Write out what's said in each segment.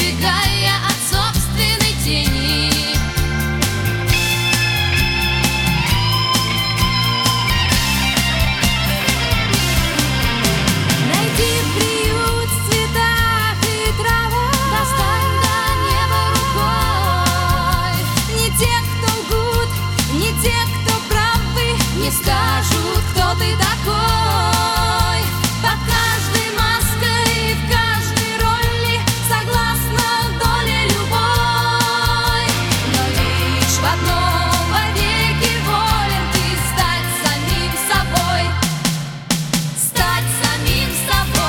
убегая от собственной тени. Найди приют в цветах и травах, достань до неба рукой. Не те, кто лгут, не те, кто правы, не скажут, кто ты такой. Под каждой маской, в каждой роли согласна доля любой. Но лишь в одном вовеки волен ты стать самим собой. Стать самим собой.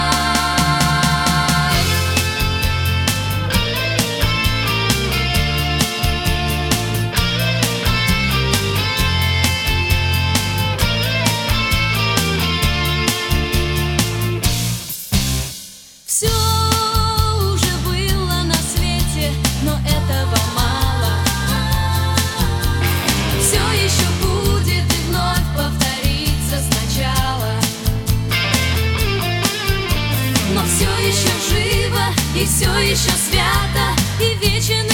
Все уже было на свете, но этого мало. Все еще будет и вновь повторится сначала. Но все еще живо и все еще свято, и вечен